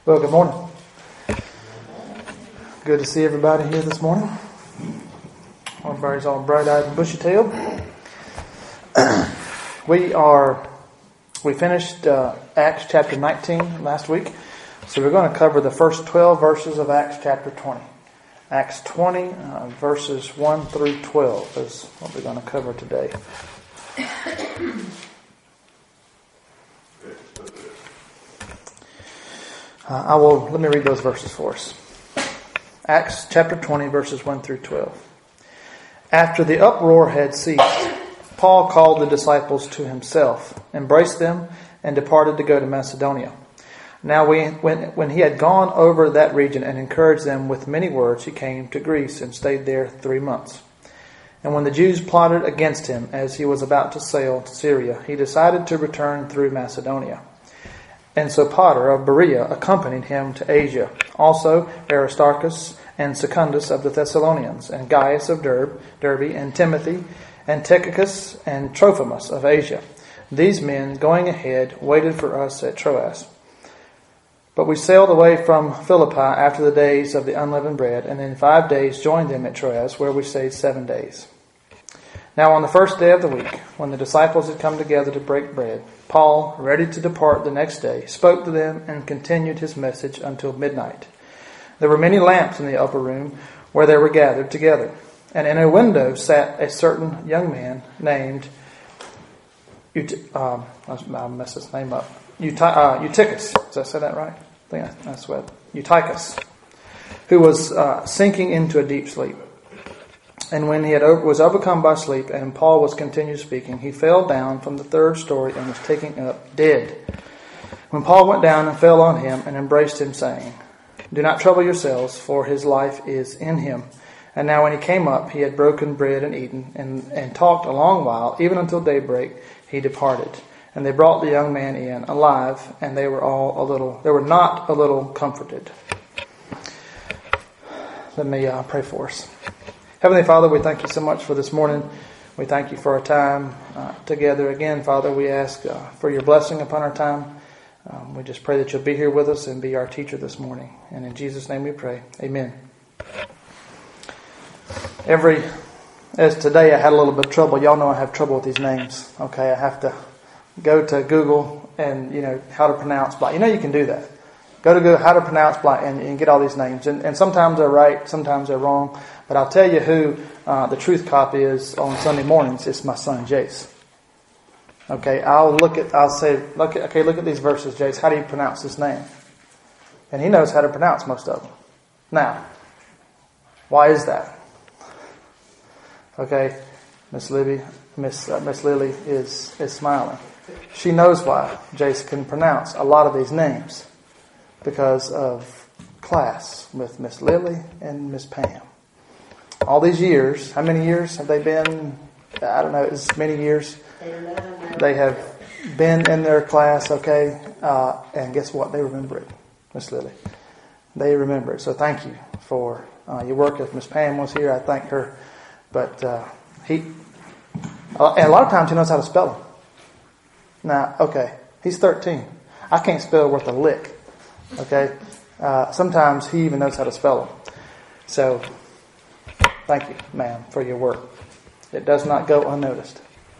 Well, good morning. Good to see everybody here this morning. Everybody's all bright-eyed and bushy-tailed. We finished Acts chapter 19 last week, so we're going to cover the first 12 verses of Acts chapter 20. Acts 20 verses 1 through 12 is what we're going to cover today. Let me read those verses for us. Acts chapter 20 verses 1 through 12. After the uproar had ceased, Paul called the disciples to himself, embraced them, and departed to go to Macedonia. Now when he had gone over that region and encouraged them with many words, he came to Greece and stayed there 3 months. And when the Jews plotted against him as he was about to sail to Syria, he decided to return through Macedonia. And Sopater of Berea accompanied him to Asia. Also Aristarchus and Secundus of the Thessalonians, and Gaius of Derbe, and Timothy, and Tychicus, and Trophimus of Asia. These men, going ahead, waited for us at Troas. But we sailed away from Philippi after the days of the unleavened bread, and in 5 days joined them at Troas, where we stayed 7 days. Now on the first day of the week, when the disciples had come together to break bread, Paul, ready to depart the next day, spoke to them and continued his message until midnight. There were many lamps in the upper room where they were gathered together, and in a window sat a certain young man named I'll mess his name up. Eutychus. Did I say that right? I think that's what. Eutychus, who was sinking into a deep sleep. And when he was overcome by sleep, and Paul was continued speaking, he fell down from the 3rd story and was taken up dead. When Paul went down and fell on him and embraced him, saying, "Do not trouble yourselves, for his life is in him." And now when he came up, he had broken bread and eaten, and talked a long while, even until daybreak. He departed. And they brought the young man in alive, and they were not a little comforted. Let me pray for us. Heavenly Father, we thank you so much for this morning. We thank you for our time together again. Father, we ask for your blessing upon our time. We just pray that you'll be here with us and be our teacher this morning. And in Jesus' name we pray. Amen. As today I had a little bit of trouble. Y'all know I have trouble with these names. Okay, I have to go to Google and, how to pronounce blah. You can do that. Go to Google, how to pronounce blah, and get all these names. And sometimes they're right, sometimes they're wrong. But I'll tell you who the truth cop is on Sunday mornings. It's my son, Jace. Okay, look at these verses, Jace. How do you pronounce this name? And he knows how to pronounce most of them. Now, why is that? Okay, Miss Lily is smiling. She knows why Jace can pronounce a lot of these names because of class with Miss Lily and Miss Pam. All these years, how many years have they been? I don't know, as many years. They have been in their class, okay? And guess what? They remember it, Miss Lily. They remember it. So thank you for your work. If Miss Pam was here, I thank her. But and a lot of times he knows how to spell them. Now, okay, he's 13. I can't spell worth a lick. Okay? Sometimes he even knows how to spell them. So, thank you, ma'am, for your work. It does not go unnoticed.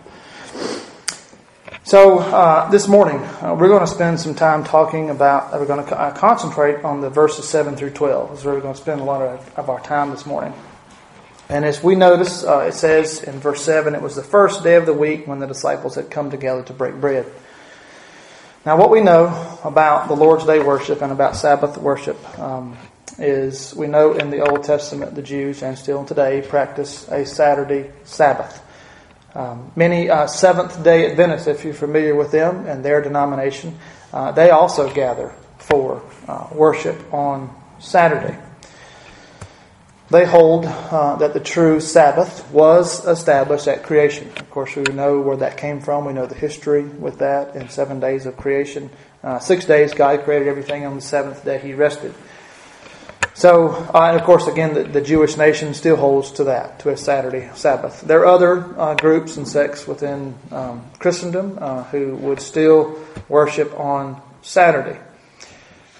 So, this morning, we're going to spend some time we're going to concentrate on the verses 7 through 12. This is where we're going to spend a lot of our time this morning. And as we notice, it says in verse 7, it was the first day of the week when the disciples had come together to break bread. Now, what we know about the Lord's Day worship and about Sabbath worship is we know in the Old Testament the Jews, and still today, practice a Saturday Sabbath. Many Seventh-day Adventists, if you're familiar with them and their denomination, they also gather for worship on Saturday. They hold that the true Sabbath was established at creation. Of course, we know where that came from. We know the history with that in 7 days of creation. 6 days, God created everything. On the 7th day, He rested. So, and of course, again, the Jewish nation still holds to that, to a Saturday Sabbath. There are other groups and sects within Christendom who would still worship on Saturday.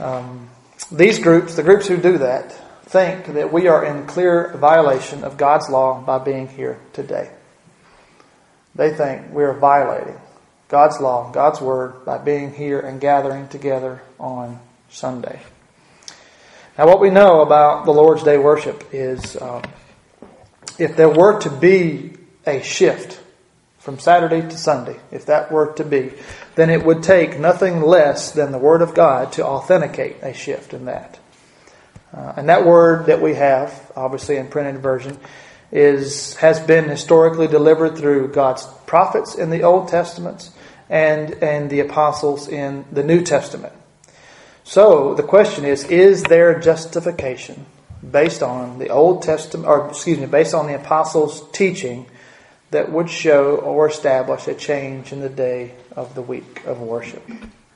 These groups, the groups who do that, think that we are in clear violation of God's law by being here today. They think we are violating God's law, God's word, by being here and gathering together on Sunday. Now, what we know about the Lord's Day worship is if there were to be a shift from Saturday to Sunday, if that were to be, then it would take nothing less than the Word of God to authenticate a shift in that. And that word that we have, obviously in printed version, has been historically delivered through God's prophets in the Old Testament and the apostles in the New Testament. So the question is there justification based on the Old Testament, based on the apostles' teaching that would show or establish a change in the day of the week of worship?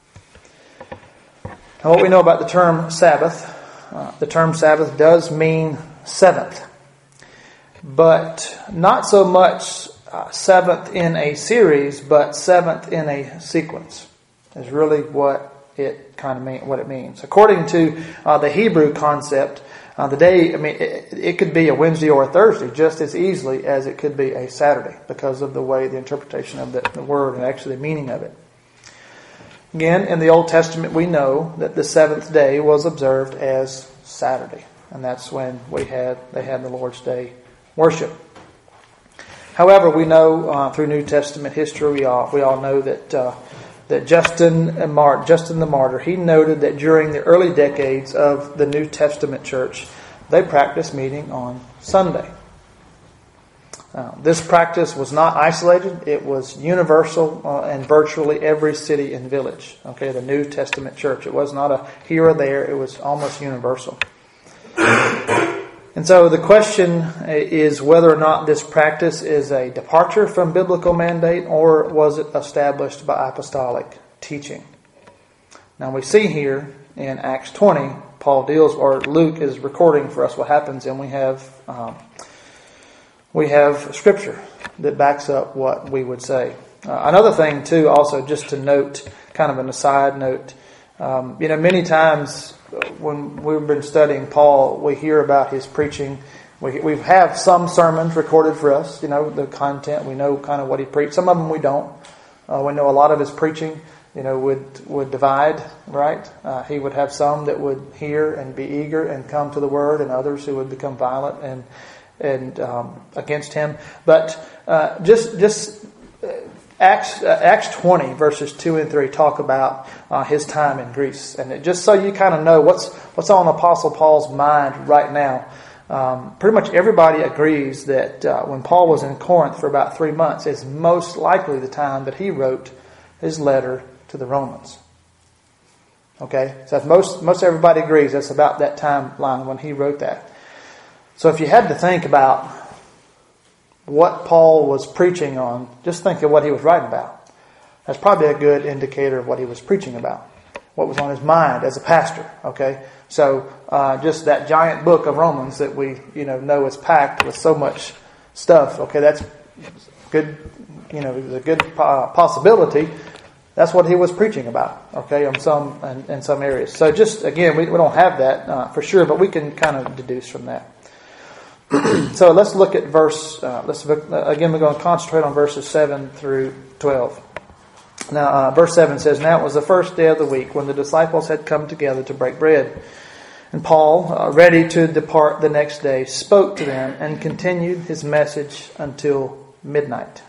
Now, what we know about the term Sabbath, does mean seventh, but not so much seventh in a series, but seventh in a sequence is really what it means. According to the Hebrew concept, the day, it could be a Wednesday or a Thursday just as easily as it could be a Saturday because of the way the interpretation of the word and actually the meaning of it. Again, in the Old Testament, we know that the seventh day was observed as Saturday, and that's when they had the Lord's Day worship. However, we know through New Testament history, we all know that Justin the Martyr, he noted that during the early decades of the New Testament church, they practiced meeting on Sunday. This practice was not isolated. It was universal in virtually every city and village. Okay, the New Testament church. It was not a here or there. It was almost universal. And so the question is whether or not this practice is a departure from biblical mandate or was it established by apostolic teaching. Now we see here in Acts 20, Luke is recording for us what happens, and we have scripture that backs up what we would say. Another thing too, also just to note, kind of an aside note, many times when we've been studying Paul, we hear about his preaching. We have some sermons recorded for us, the content. We know kind of what he preached. Some of them we don't. We know a lot of his preaching, would divide, right? He would have some that would hear and be eager and come to the word, and others who would become violent and against him. But just Acts 20 verses 2 and 3 talk about his time in Greece, and just so you kind of know what's on Apostle Paul's mind right now. Pretty much everybody agrees that when Paul was in Corinth for about 3 months is most likely the time that he wrote his letter to the Romans. Okay, so most everybody agrees that's about that timeline when he wrote that. So if you had to think about what Paul was preaching on, just think of what he was writing about. That's probably a good indicator of what he was preaching about, what was on his mind as a pastor. Okay, so just that giant book of Romans that we know is packed with so much stuff. Okay, that's good. A good possibility. That's what he was preaching about. Okay, in some areas. So just again, we don't have that for sure, but we can kind of deduce from that. So let's look at verse. Again, we're going to concentrate on verses 7 through 12. Now, verse 7 says, "Now it was the first day of the week when the disciples had come together to break bread. And Paul, ready to depart the next day, spoke to them and continued his message until midnight."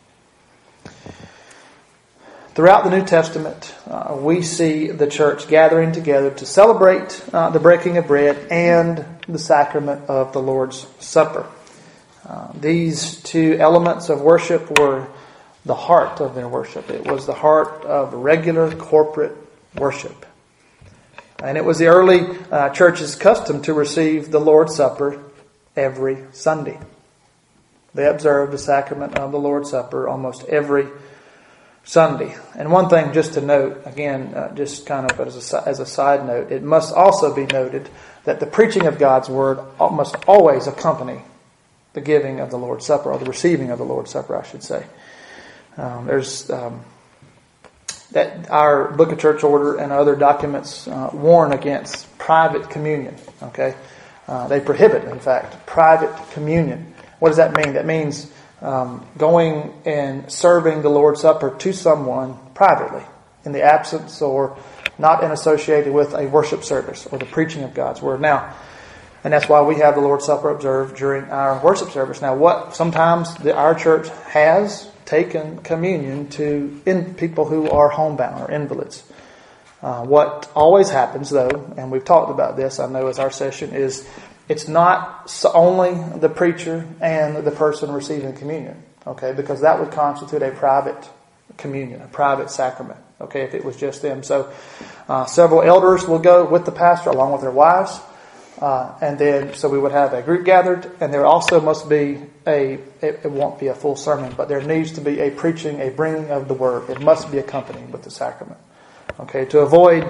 Throughout the New Testament, we see the church gathering together to celebrate the breaking of bread and the sacrament of the Lord's Supper. These two elements of worship were the heart of their worship. It was the heart of regular corporate worship. And it was the early church's custom to receive the Lord's Supper every Sunday. They observed the sacrament of the Lord's Supper almost every Sunday. And one thing just to note, again, just kind of as a side note, it must also be noted that the preaching of God's Word must always accompany the giving of the Lord's Supper, or the receiving of the Lord's Supper, I should say. There's that our Book of Church Order and other documents warn against private communion. Okay, they prohibit, in fact, private communion. What does that mean? That means going and serving the Lord's Supper to someone privately, in the absence or not associated with a worship service or the preaching of God's Word. Now, and that's why we have the Lord's Supper observed during our worship service. Now, sometimes our church has taken communion to people who are homebound or invalids. What always happens, though, and we've talked about this, I know as our session, is it's not only the preacher and the person receiving communion, okay, because that would constitute a private communion, a private sacrament, okay, if it was just them. So several elders will go with the pastor along with their wives, and then so we would have a group gathered, and there also must be it won't be a full sermon, but there needs to be a preaching, a bringing of the word. It must be accompanied with the sacrament, okay, to avoid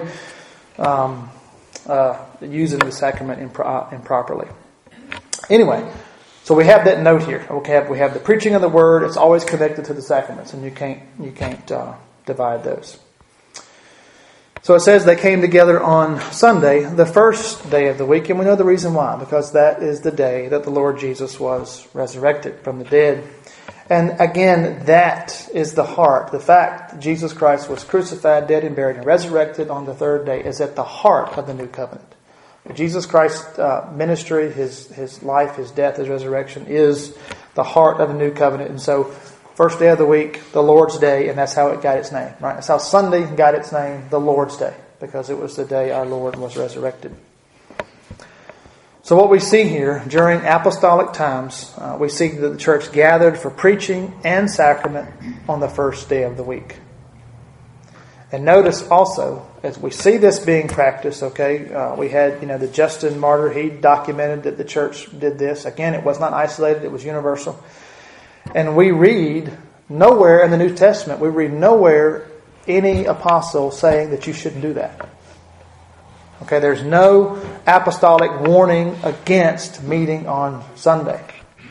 using the sacrament improperly. Anyway, so we have that note here. Okay, we have the preaching of the word. It's always connected to the sacraments, and you can't divide those. So it says they came together on Sunday, the first day of the week, and we know the reason why, because that is the day that the Lord Jesus was resurrected from the dead. And again, that is the heart. The fact that Jesus Christ was crucified, dead, and buried, and resurrected on the third day is at the heart of the new covenant. Jesus Christ's ministry, his life, his death, his resurrection is the heart of the new covenant. And so, first day of the week, the Lord's Day, and that's how it got its name, right? That's how Sunday got its name, the Lord's Day, because it was the day our Lord was resurrected. So what we see here during apostolic times, we see that the church gathered for preaching and sacrament on the first day of the week. And notice also, as we see this being practiced, okay, we had, the Justin Martyr, he documented that the church did this. Again, it was not isolated, it was universal. And we read nowhere in the New Testament, any apostle saying that you shouldn't do that. Okay, there's no apostolic warning against meeting on Sunday.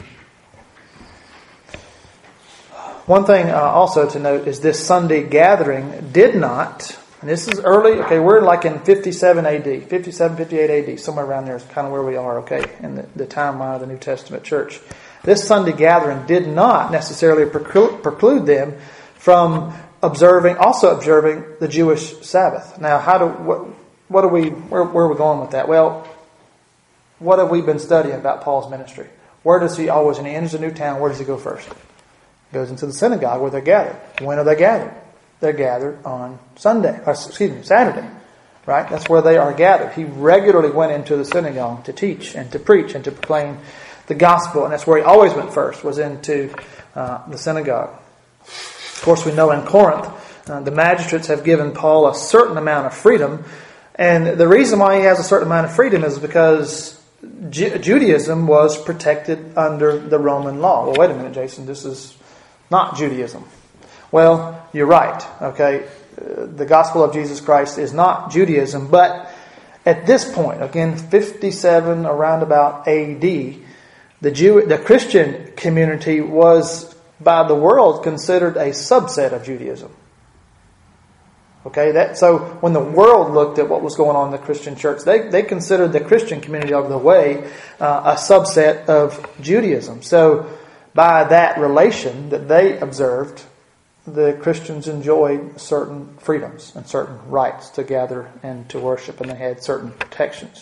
One thing also to note is this Sunday gathering did not, and this is early, okay, we're like in 57 AD, 57, 58 AD, somewhere around there is kind of where we are, okay, in the timeline of the New Testament church. This Sunday gathering did not necessarily preclude them from observing the Jewish Sabbath. Now, where are we going with that? Well, what have we been studying about Paul's ministry? Where does he always, when he enters a new town, where does he go first? He goes into the synagogue where they're gathered. When are they gathered? They're gathered on Saturday, right? That's where they are gathered. He regularly went into the synagogue to teach and to preach and to proclaim the gospel, and that's where he always went first, was into the synagogue. Of course, we know in Corinth, the magistrates have given Paul a certain amount of freedom, and the reason why he has a certain amount of freedom is because Judaism was protected under the Roman law. Well, wait a minute, Jason, this is not Judaism. Well, you're right, okay? The gospel of Jesus Christ is not Judaism, but at this point, again, 57 around about AD, the Christian community was, by the world, considered a subset of Judaism. Okay, so when the world looked at what was going on in the Christian church, they considered the Christian community of the way a subset of Judaism. So by that relation that they observed, the Christians enjoyed certain freedoms and certain rights to gather and to worship, and they had certain protections.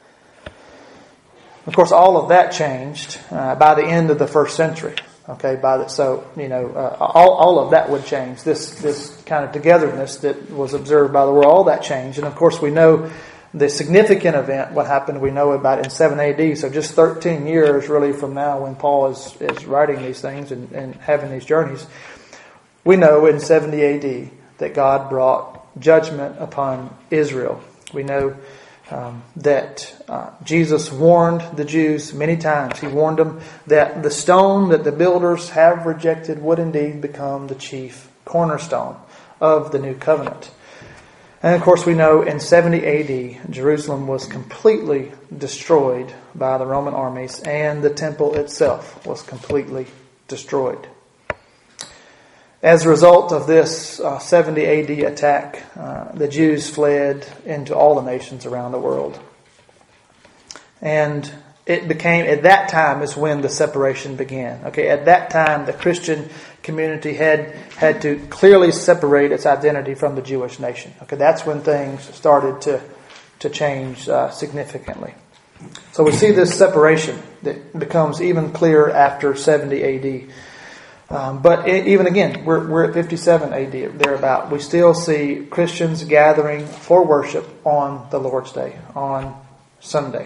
Of course, all of that changed by the end of the first century. Okay, all of that would change. This kind of togetherness that was observed by the world, all that changed. And of course, we know the significant event, what happened, we know about in 7 AD. So just 13 years really from now when Paul is writing these things and having these journeys. We know in 70 AD that God brought judgment upon Israel. We know that Jesus warned the Jews many times. He warned them that the stone that the builders have rejected would indeed become the chief cornerstone of the new covenant. And of course we know in 70 AD, Jerusalem was completely destroyed by the Roman armies, and the temple itself was completely destroyed. As a result of this 70 AD attack, the Jews fled into all the nations around the world. And it became, at that time is when the separation began. Okay, at that time, the Christian community had to clearly separate its identity from the Jewish nation. Okay, that's when things started to change significantly. So we see this separation that becomes even clearer after 70 AD. But even again, we're at 57 AD, thereabout. We still see Christians gathering for worship on the Lord's Day, on Sunday.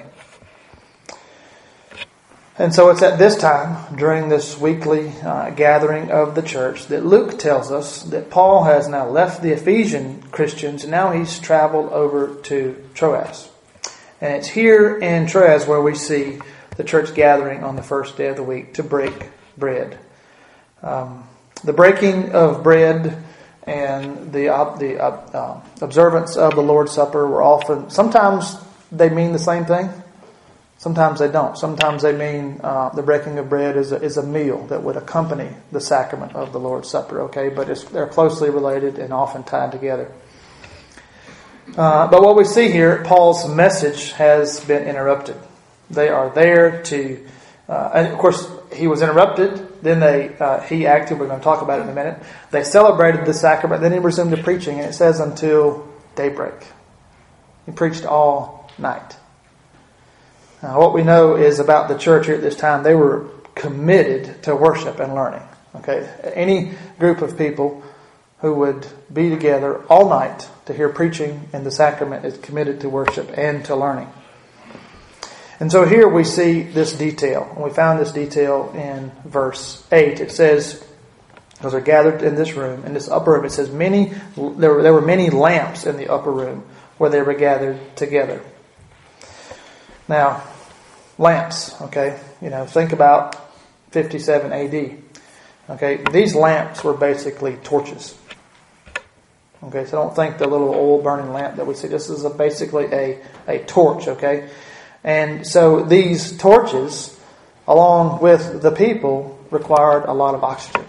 And so it's at this time, during this weekly gathering of the church, that Luke tells us that Paul has now left the Ephesian Christians and now he's traveled over to Troas. And it's here in Troas where we see the church gathering on the first day of the week to break bread. The breaking of bread and the observance of the Lord's Supper were often, sometimes they mean the same thing. Sometimes they don't. Sometimes they mean the breaking of bread is a meal that would accompany the sacrament of the Lord's Supper. Okay, but they're closely related and often tied together. But what we see here, Paul's message has been interrupted. They are there to, and of course he was interrupted. Then he acted. We're going to talk about it in a minute. They celebrated the sacrament. Then he resumed the preaching, and it says until daybreak. He preached all night. What we know is about the church here at this time, they were committed to worship and learning. Okay, any group of people who would be together all night to hear preaching and the sacrament is committed to worship and to learning. And so here we see this detail. And we found this detail in verse 8. It says, as they're gathered in this room, in this upper room, it says there were many lamps in the upper room where they were gathered together. Now, lamps, okay, think about 57 AD. Okay, these lamps were basically torches. Okay, so don't think the little oil burning lamp that we see. This is basically a torch, okay? And so these torches, along with the people, required a lot of oxygen.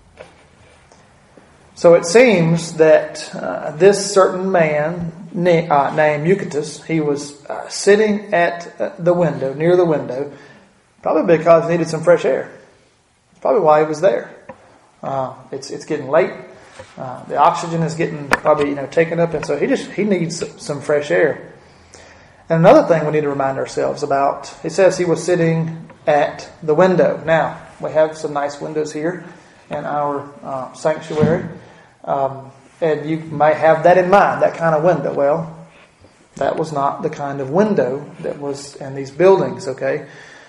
So it seems that this certain man named Eutychus, he was sitting at the window, near the window, probably because he needed some fresh air. That's probably why he was there. It's getting late. The oxygen is getting probably taken up, and so he needs some fresh air. And another thing we need to remind ourselves about, it says he was sitting at the window. Now, we have some nice windows here in our sanctuary. And you may have that in mind, that kind of window. Well, that was not the kind of window that was in these buildings, okay?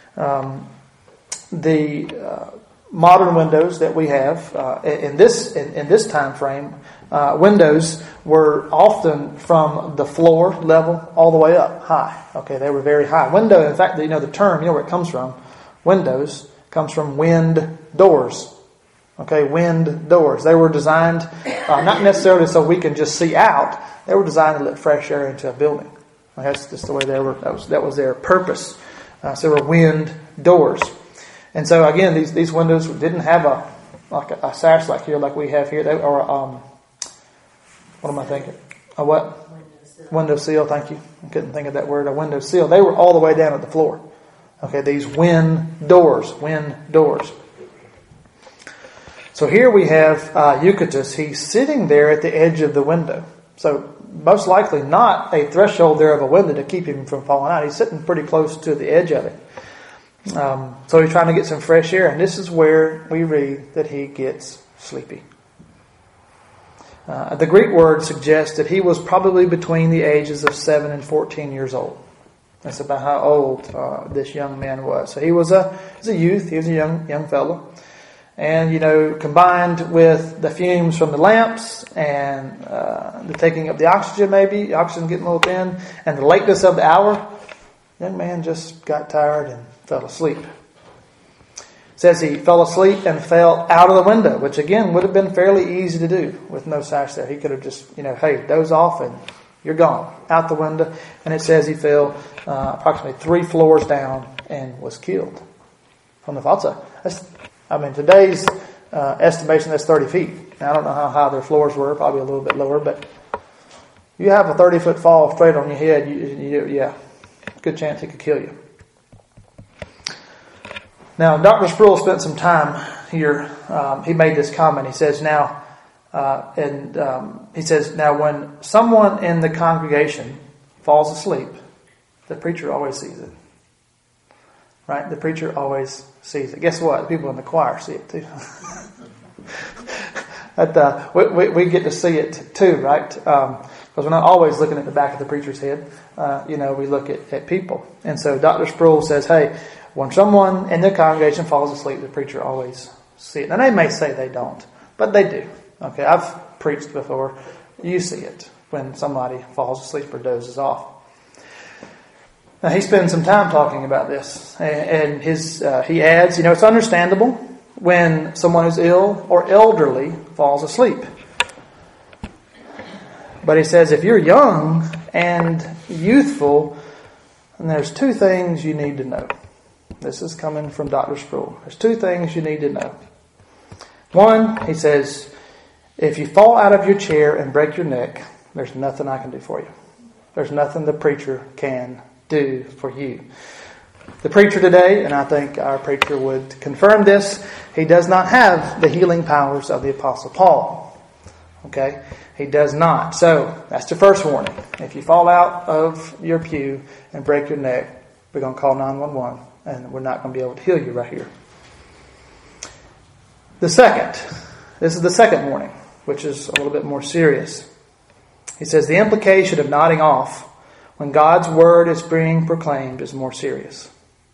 The modern windows that we have in this time frame, windows were often from the floor level all the way up high. Okay, they were very high. Window, in fact, the term, where it comes from, windows, comes from wind doors. Okay, wind doors. They were designed not necessarily so we can just see out. They were designed to let fresh air into a building. That's just the way they were. That was their purpose. So they were wind doors. And so again, these windows didn't have a sash like here, like we have here. They or what am I thinking? A what? Window sill. Thank you. I couldn't think of that word. A window sill. They were all the way down at the floor. Okay, these wind doors. So here we have Eutychus. He's sitting there at the edge of the window. So most likely not a threshold there of a window to keep him from falling out. He's sitting pretty close to the edge of it. So he's trying to get some fresh air. And this is where we read that he gets sleepy. The Greek word suggests that he was probably between the ages of 7 and 14 years old. That's about how old this young man was. So he was a youth. He was a young fellow. And, combined with the fumes from the lamps and the taking up the oxygen maybe, oxygen getting a little thin, and the lateness of the hour, the young man just got tired and fell asleep. It says he fell asleep and fell out of the window, which again would have been fairly easy to do with no sash there. He could have just, hey, doze off and you're gone, out the window. And it says he fell approximately 3 floors down and was killed from the fall. Today's estimation, that's 30 feet. Now, I don't know how high their floors were, probably a little bit lower, but you have a 30-foot fall straight on your head, yeah, good chance it could kill you. Now, Dr. Sproul spent some time here. He made this comment. He says, now, when someone in the congregation falls asleep, the preacher always sees it. Right? The preacher always sees it. Guess what? The people in the choir see it too. We get to see it too, right? Because we're not always looking at the back of the preacher's head. We look at people. And so Dr. Sproul says, hey, when someone in the congregation falls asleep, the preacher always sees it. And they may say they don't, but they do. Okay, I've preached before. You see it when somebody falls asleep or dozes off. Now, he spends some time talking about this. And he adds, it's understandable when someone who's ill or elderly falls asleep. But he says, if you're young and youthful, then there's two things you need to know. This is coming from Dr. Sproul. There's two things you need to know. One, he says, if you fall out of your chair and break your neck, there's nothing I can do for you. There's nothing the preacher can do for you. The preacher today, and I think our preacher would confirm this, he does not have the healing powers of the Apostle Paul. Okay? He does not. So, that's the first warning. If you fall out of your pew and break your neck, we're going to call 911, and we're not going to be able to heal you right here. This is the second warning, which is a little bit more serious. He says the implication of nodding off when God's word is being proclaimed is more serious.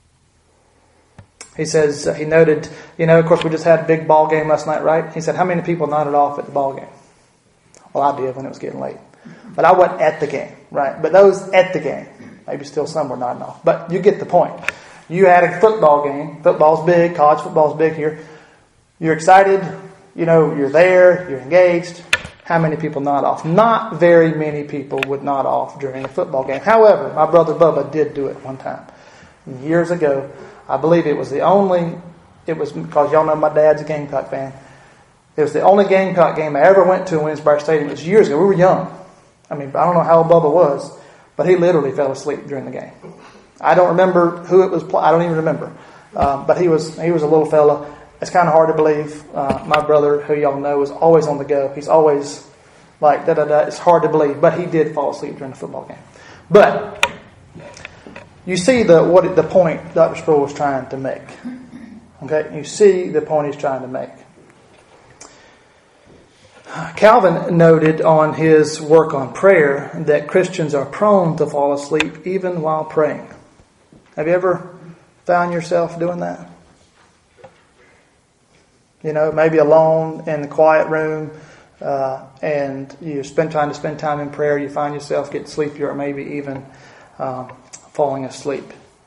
He says, he noted, of course we just had a big ball game last night, right? He said, how many people nodded off at the ball game? Well, I did when it was getting late. But I wasn't at the game, right? But those at the game, maybe still some were nodding off. But you get the point. You had a football game. Football's big. College football's big here. You're excited. You're there. You're engaged. How many people nod off? Not very many people would nod off during a football game. However, my brother Bubba did do it one time. Years ago, I believe it was because y'all know my dad's a Gamecock fan. It was the only Gamecock game I ever went to in Williams-Brice Stadium. It was years ago. We were young. I don't know how old Bubba was, but he literally fell asleep during the game. I don't remember who it was. I don't even remember. But he was a little fella. It's kind of hard to believe. My brother, who y'all know, is always on the go. He's always like da-da-da. It's hard to believe, but he did fall asleep during the football game. But you see the point Dr. Sproul was trying to make. Okay, you see the point he's trying to make. Calvin noted on his work on prayer that Christians are prone to fall asleep even while praying. Have you ever found yourself doing that? Maybe alone in the quiet room, and you're trying to spend time in prayer. You find yourself getting sleepier, or maybe even falling asleep.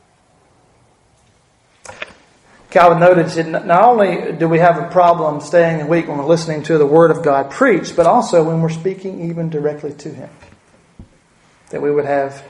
Calvin noted, he said, not only do we have a problem staying awake when we're listening to the Word of God preached, but also when we're speaking even directly to Him. That we would have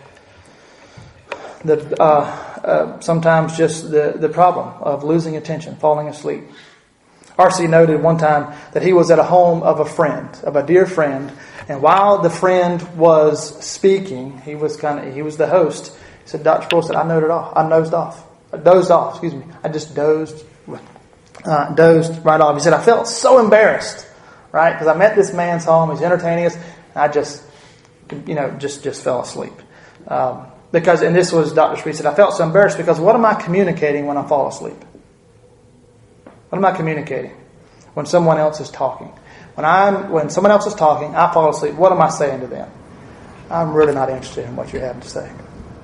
sometimes just the problem of losing attention, falling asleep. R.C. noted one time that he was at a home of a dear friend, and while the friend was speaking, he was the host. He said, Dr. Sproul said, I dozed off. I just dozed right off. He said, I felt so embarrassed, right? Because I met this man's home, he's entertaining us, and I just fell asleep. And this was Dr. Sproul said, I felt so embarrassed because what am I communicating when I fall asleep? What am I communicating when someone else is talking? When someone else is talking, I fall asleep. What am I saying to them? I'm really not interested in what you have to say.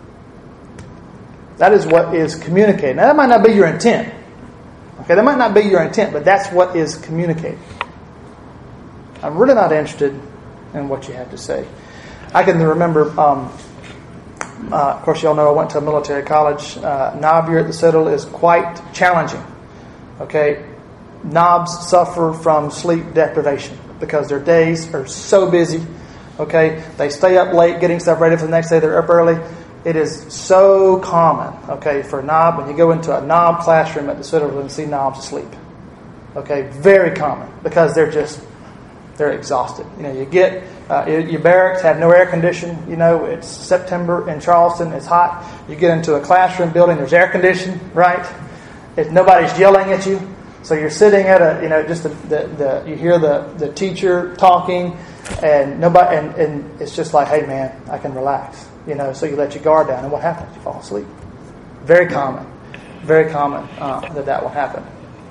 That is what is communicated. Now, that might not be your intent. Okay, that might not be your intent, but that's what is communicated. I'm really not interested in what you have to say. I can remember, of course, y'all know I went to a military college. Knob year at the Citadel is quite challenging. Okay, knobs suffer from sleep deprivation because their days are so busy. Okay, they stay up late getting stuff ready for the next day. They're up early. It is so common, okay, for a knob, when you go into a knob classroom at the Citadel and see knobs asleep. Okay, very common because they're just They're exhausted. You get your barracks have no air conditioning. It's September in Charleston. It's hot. You get into a classroom building. There's air conditioning, right? Nobody's yelling at you. So you're sitting at you hear the teacher talking, and nobody, and it's just like, hey man, I can relax. So you let your guard down, and what happens? You fall asleep. Very common that will happen.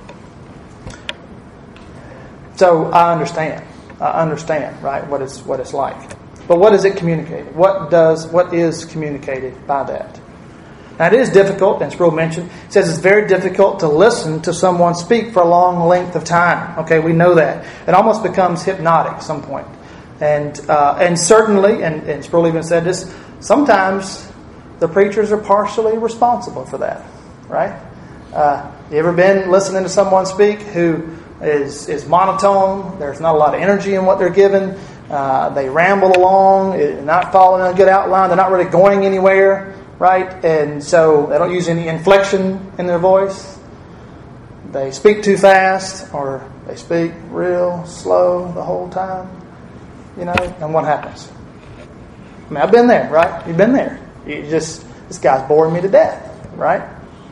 So I understand, right, what it's like. But what is it communicated? What is communicated by that? Now it is difficult, and Sproul mentioned, it says it's very difficult to listen to someone speak for a long length of time. Okay, we know that. It almost becomes hypnotic at some point. And certainly, and Sproul even said this, sometimes the preachers are partially responsible for that, right? You ever been listening to someone speak who is monotone? There's not a lot of energy in what they're given. They ramble along, not following a good outline. They're not really going anywhere, right? And so they don't use any inflection in their voice. They speak too fast, or they speak real slow the whole time. And what happens? I mean, I've been there, right? You've been there. This guy's boring me to death, right?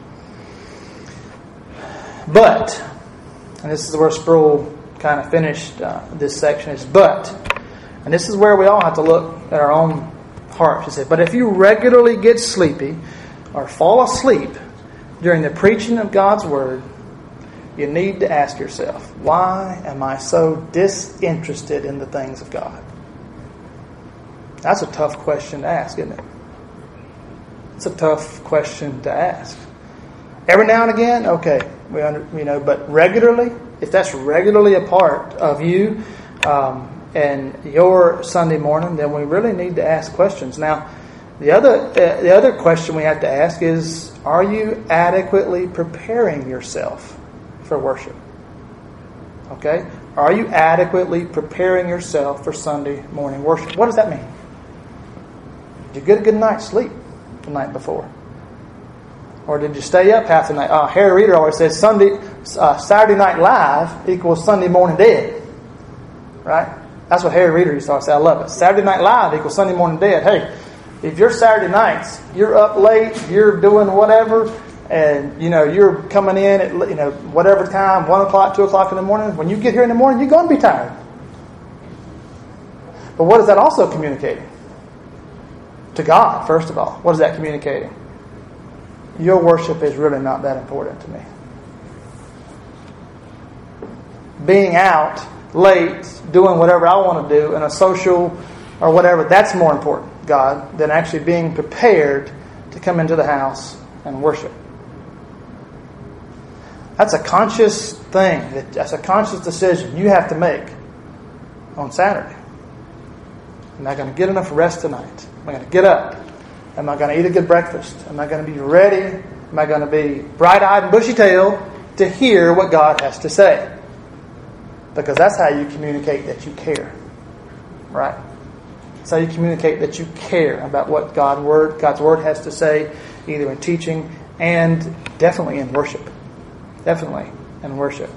But, and this is where Sproul kind of finished this section, is but. And this is where we all have to look at our own hearts. He said, but if you regularly get sleepy or fall asleep during the preaching of God's Word, you need to ask yourself, why am I so disinterested in the things of God? That's a tough question to ask, isn't it? It's a tough question to ask. Every now and again, okay, but regularly, if that's regularly a part of you and your Sunday morning, then we really need to ask questions. Now, the other question we have to ask is, are you adequately preparing yourself for worship? Okay? Are you adequately preparing yourself for Sunday morning worship? What does that mean? Did you get a good night's sleep the night before? Or did you stay up half the night? Harry Reeder always says Saturday Night Live equals Sunday morning dead. Right? That's what Harry Reeder used to always say. I love it. Saturday Night Live equals Sunday morning dead. Hey, if your Saturday nights, you're up late, you're doing whatever, and you're coming in at whatever time, 1 o'clock, 2 o'clock in the morning, when you get here in the morning, you're going to be tired. But what is that also communicating? To God, first of all. What is that communicating? Your worship is really not that important to me. Being out late, doing whatever I want to do in a social or whatever, that's more important, God, than actually being prepared to come into the house and worship. That's a conscious thing. That's a conscious decision you have to make on Saturday. Am I going to get enough rest tonight? Am I going to get up? Am I going to eat a good breakfast? Am I going to be ready? Am I going to be bright-eyed and bushy-tailed to hear what God has to say? Because that's how you communicate that you care. Right? That's how you communicate that you care about what God's Word has to say, either in teaching and definitely in worship. Definitely in worship.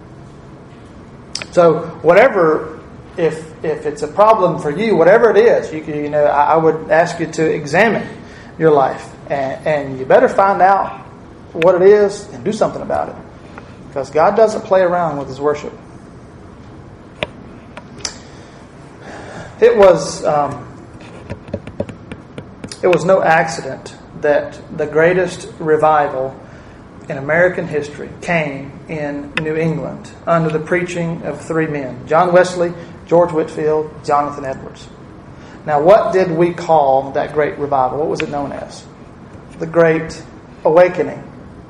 So whatever, if it's a problem for you, whatever it is, I would ask you to examine your life, and you better find out what it is and do something about it, because God doesn't play around with His worship. It was no accident that the greatest revival in American history came in New England under the preaching of three men: John Wesley, George Whitefield, Jonathan Edwards. Now, what did we call that great revival? What was it known as? The Great Awakening.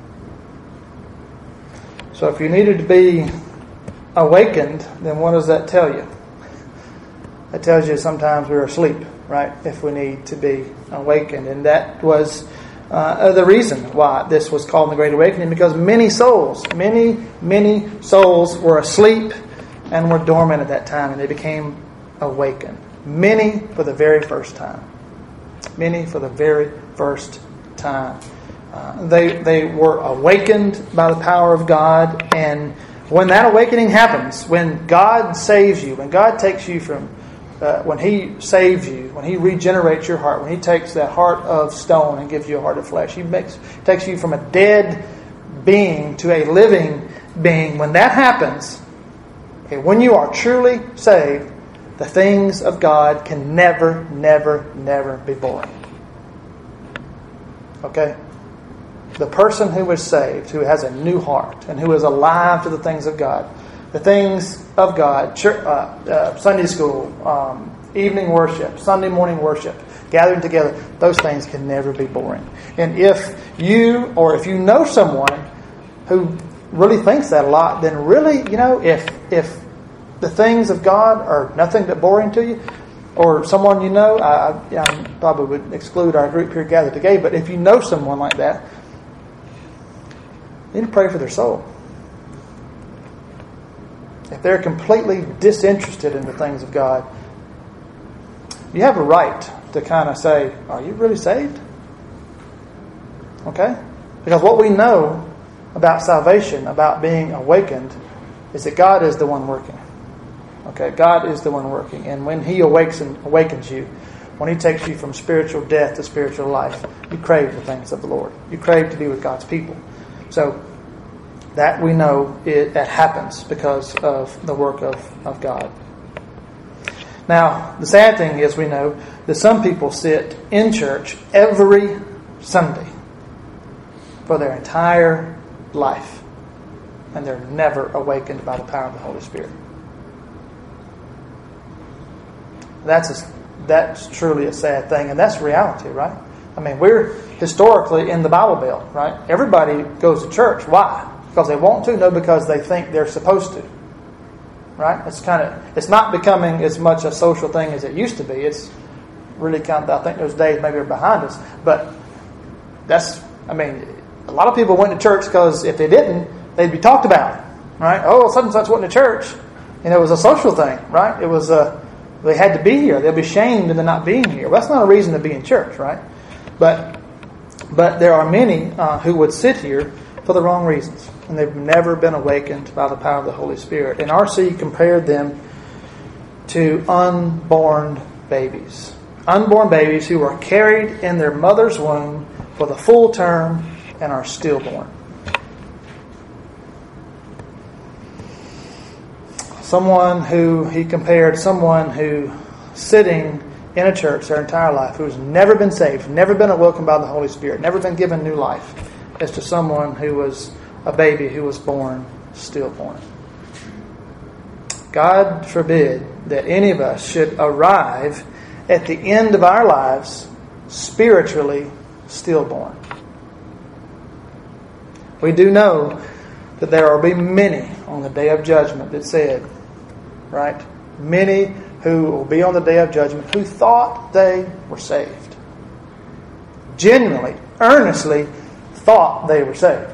So if you needed to be awakened, then what does that tell you? It tells you sometimes we're asleep, right? If we need to be awakened. And that was the reason why this was called the Great Awakening, because many souls were asleep and were dormant at that time, and they became awakened. Many for the very first time. Many for the very first time. They were awakened by the power of God, and When that awakening happens, when God saves you, when God takes you from, when He saves you, when He regenerates your heart, when He takes that heart of stone and gives you a heart of flesh, He takes you from a dead being to a living being. When that happens, okay, when you are truly saved, the things of God can never, never, never be boring. Okay? The person who is saved, who has a new heart, and who is alive to the things of God, the things of God, Sunday school, evening worship, Sunday morning worship, gathering together, those things can never be boring. And if you know someone who really thinks that a lot, then really, if the things of God are nothing but boring to you, or someone I probably would exclude our group here gathered together, but if you know someone like that, you need to pray for their soul. If they're completely disinterested in the things of God, you have a right to kind of say, are you really saved? Okay? Because what we know about salvation, about being awakened, is that God is the one working. Okay? God is the one working. And when He awakens you, when He takes you from spiritual death to spiritual life, you crave the things of the Lord. You crave to be with God's people. So that we know that happens because of the work of God. Now, the sad thing is we know that some people sit in church every Sunday for their entire life, and they're never awakened by the power of the Holy Spirit. That's truly a sad thing, and that's reality, right? I mean, we're historically in the Bible Belt, right? Everybody goes to church. Why? Because they want to? No, because they think they're supposed to. Right? It's not becoming as much a social thing as it used to be. It's really I think those days maybe are behind us. But a lot of people went to church because if they didn't, they'd be talked about. Right? Oh, such and such went to church. It was a social thing, right? It was they had to be here. They'll be shamed into not being here. Well, that's not a reason to be in church, right? But there are many who would sit here for the wrong reasons, and they've never been awakened by the power of the Holy Spirit. And R.C. compared them to unborn babies. Unborn babies who are carried in their mother's womb for the full term and are stillborn. He compared someone who sitting in a church their entire life, who's never been saved, never been awoken by the Holy Spirit, never been given new life, as to someone who was a baby who was born stillborn. God forbid that any of us should arrive at the end of our lives spiritually stillborn. We do know that there will be many on the day of judgment that said, right? Many who will be on the day of judgment who thought they were saved. Genuinely, earnestly thought they were saved.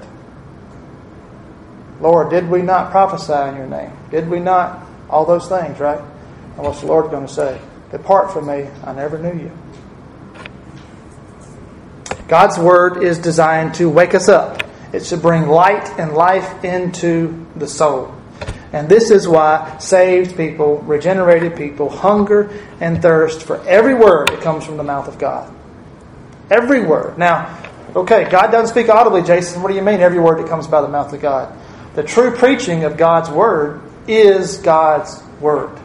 Lord, did we not prophesy in your name? Did we not? All those things, right? And what's the Lord going to say? Depart from me, I never knew you. God's Word is designed to wake us up. It should bring light and life into the soul. And this is why saved people, regenerated people, hunger and thirst for every word that comes from the mouth of God. Every word. Now, okay, God doesn't speak audibly, Jason. What do you mean, every word that comes by the mouth of God? The true preaching of God's Word is God's Word.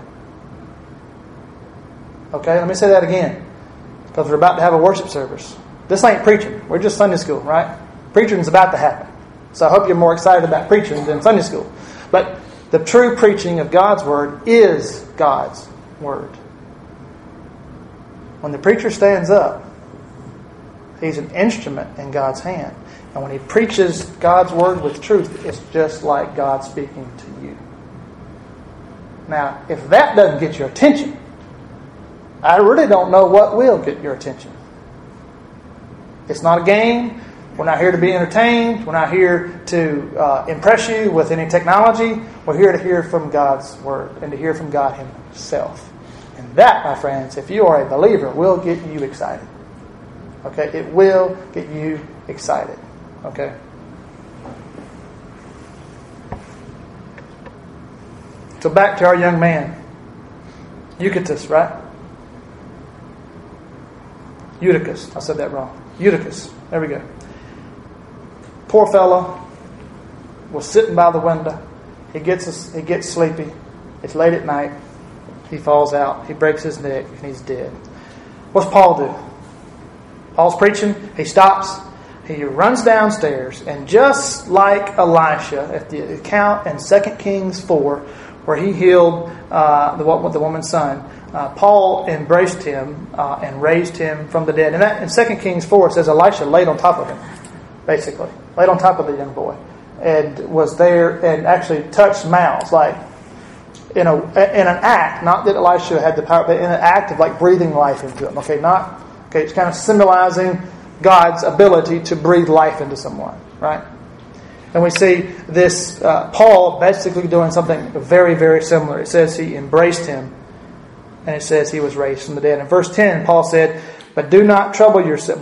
Okay, let me say that again, because we're about to have a worship service. This ain't preaching. We're just Sunday school, right? Preaching's about to happen. So I hope you're more excited about preaching than Sunday school. But the true preaching of God's Word is God's Word. When the preacher stands up, he's an instrument in God's hand. And when he preaches God's Word with truth, it's just like God speaking to you. Now, if that doesn't get your attention, I really don't know what will get your attention. It's not a game. We're not here to be entertained. We're not here to impress you with any technology. We're here to hear from God's Word and to hear from God Himself. And that, my friends, if you are a believer, will get you excited. Okay? It will get you excited. Okay? So back to our young man. Eutychus, right? Eutychus. I said that wrong. Eutychus. There we go. Poor fellow was sitting by the window. He gets sleepy. It's late at night. He falls out. He breaks his neck and he's dead. What's Paul do? Paul's preaching. He stops. He runs downstairs, and just like Elisha at the account in 2 Kings 4, where he healed the woman's son, Paul embraced him and raised him from the dead. And that, in 2 Kings 4, it says Elisha laid on top of him, basically. Laid on top of the young boy. And was there and actually touched mouths, like in an act, not that Elisha had the power, but in an act of like breathing life into him. It's kind of symbolizing God's ability to breathe life into someone, right? And we see this Paul basically doing something very, very similar. It says he embraced him, and it says he was raised from the dead. In verse 10, Paul said, do not trouble yourselves,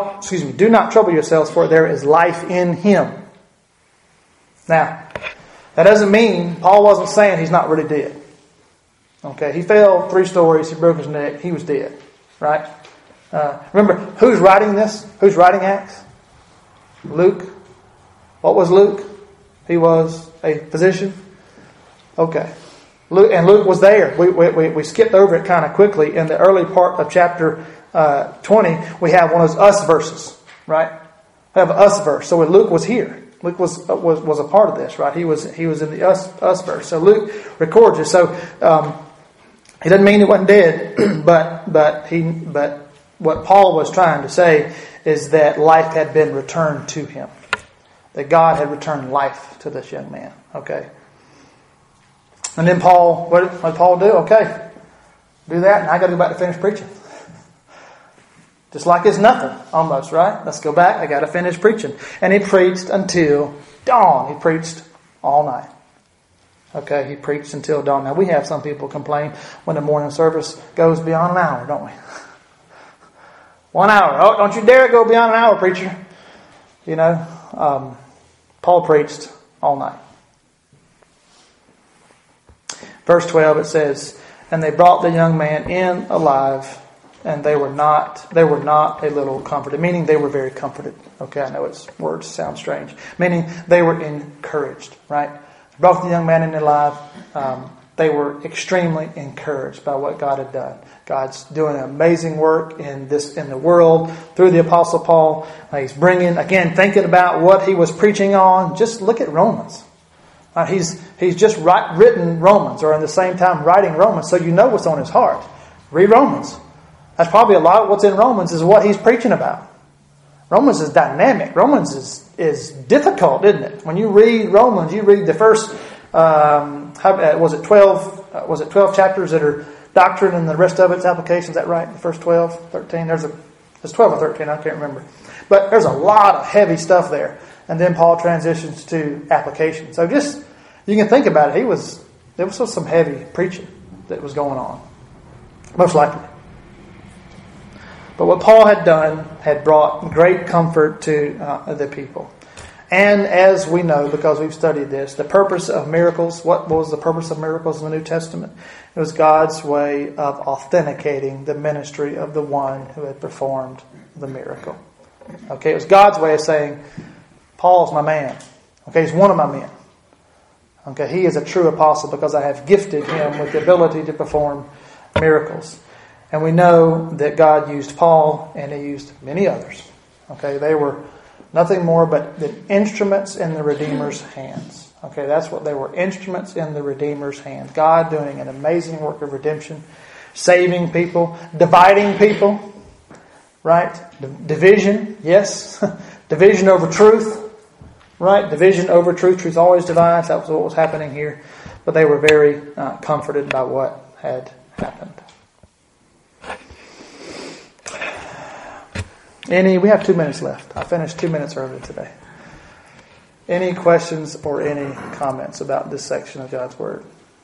for there is life in him. Now, that doesn't mean Paul wasn't saying he's not really dead. Okay, he fell 3 stories, he broke his neck, he was dead, right? Remember, who's writing this? Who's writing Acts? Luke. What was Luke? He was a physician. Okay. Luke was there. We skipped over it kind of quickly. In the early part of chapter 20, we have one of those us verses, right? We have an us verse. So when Luke was here, Luke was a part of this, right? He was in the us verse. So Luke records it. So he doesn't mean he wasn't dead, but what Paul was trying to say is that life had been returned to him. That God had returned life to this young man. Okay. And then Paul, what did Paul do? Okay. Do that, and I got to go back to finish preaching. Just like it's nothing, almost, right? Let's go back. I got to finish preaching. And he preached until dawn. He preached all night. Okay, he preached until dawn. Now, we have some people complain when the morning service goes beyond an hour, don't we? 1 hour. Oh, don't you dare go beyond an hour, preacher. Paul preached all night. Verse 12, it says, and they brought the young man in alive, and they were not a little comforted, meaning they were very comforted. Okay, I know its words sound strange. Meaning they were encouraged, right? They brought the young man in alive. They were extremely encouraged by what God had done. God's doing an amazing work in the world through the Apostle Paul. He's thinking about what he was preaching on. Just look at Romans. He's just written Romans, or in the same time writing Romans, so you know what's on his heart. Read Romans. That's probably a lot of what's in Romans is what he's preaching about. Romans is dynamic. Romans is difficult, isn't it? When you read Romans, you read the first, 12 chapters that are doctrine and the rest of it's application. Is that right? The first 12, 13? There's 12 or 13, I can't remember. But there's a lot of heavy stuff there. And then Paul transitions to application. So you can think about it. There was some heavy preaching that was going on. Most likely. But what Paul had done had brought great comfort to the people. And as we know, because we've studied this, the purpose of miracles, what was the purpose of miracles in the New Testament? It was God's way of authenticating the ministry of the one who had performed the miracle. Okay, it was God's way of saying, Paul's my man. Okay, he's one of my men. Okay, he is a true apostle because I have gifted him with the ability to perform miracles. And we know that God used Paul and he used many others. Okay, they were nothing more but the instruments in the Redeemer's hands. Okay, that's what they were, instruments in the Redeemer's hands. God doing an amazing work of redemption, saving people, dividing people, right? Division, yes. Division over truth, right? Division over truth. Truth always divides. That was what was happening here. But they were very comforted by what had happened. We have 2 minutes left. I finished 2 minutes early today. Any questions or any comments about this section of God's Word?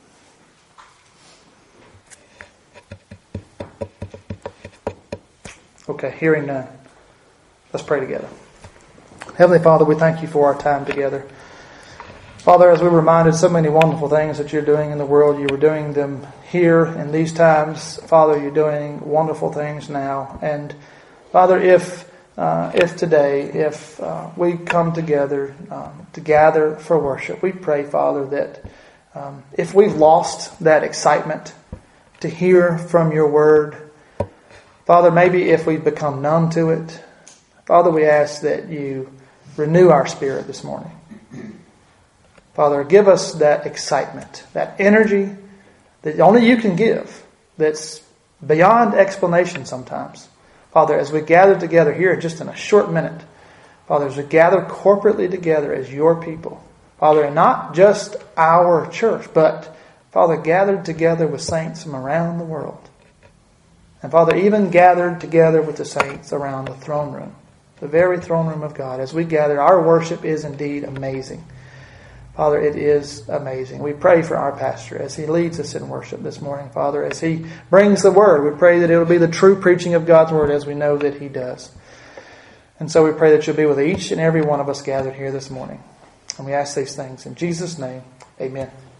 Okay, hearing none. Let's pray together. Heavenly Father, we thank you for our time together. Father, as we were reminded so many wonderful things that you're doing in the world, you were doing them here in these times. Father, you're doing wonderful things now. And Father, if today we come together to gather for worship, we pray, Father, that if we've lost that excitement to hear from your word, Father, maybe if we've become numb to it, Father, we ask that you renew our spirit this morning. Father, give us that excitement, that energy that only you can give, that's beyond explanation sometimes. Father, as we gather together here just in a short minute, Father, as we gather corporately together as your people, Father, and not just our church, but, Father, gathered together with saints from around the world. And, Father, even gathered together with the saints around the throne room, the very throne room of God. As we gather, our worship is indeed amazing. Father, it is amazing. We pray for our pastor as he leads us in worship this morning, Father, as he brings the word. We pray that it will be the true preaching of God's word as we know that he does. And so we pray that you'll be with each and every one of us gathered here this morning. And we ask these things in Jesus' name. Amen.